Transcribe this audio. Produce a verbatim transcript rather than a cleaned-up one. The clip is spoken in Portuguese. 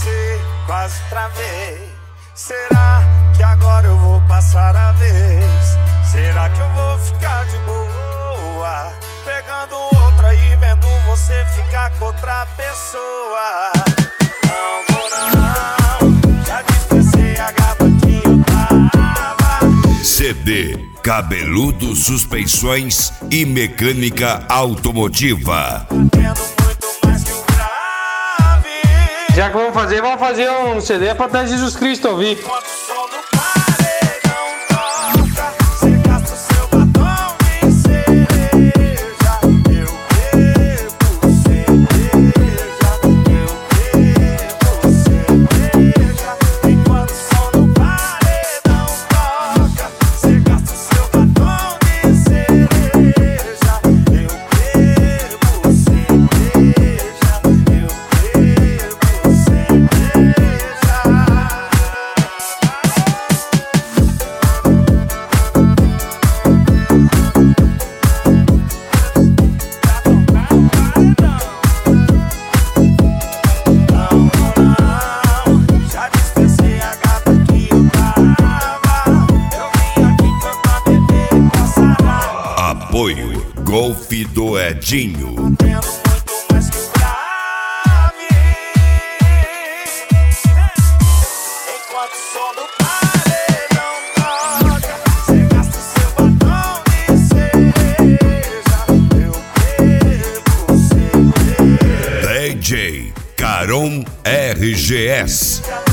você, quase travei. Será que agora eu vou passar a vez? Será que eu vou ficar de boa, pegando outra e vendo você ficar com outra pessoa? Não vou não, já dispensei a gaba que eu tava. C D Cabeludo Suspensões e Mecânica Automotiva. Já que vamos fazer, vamos fazer um C D pra dar Jesus Cristo ouvir. Apoio Golf do Edinho. D J Caron R G S.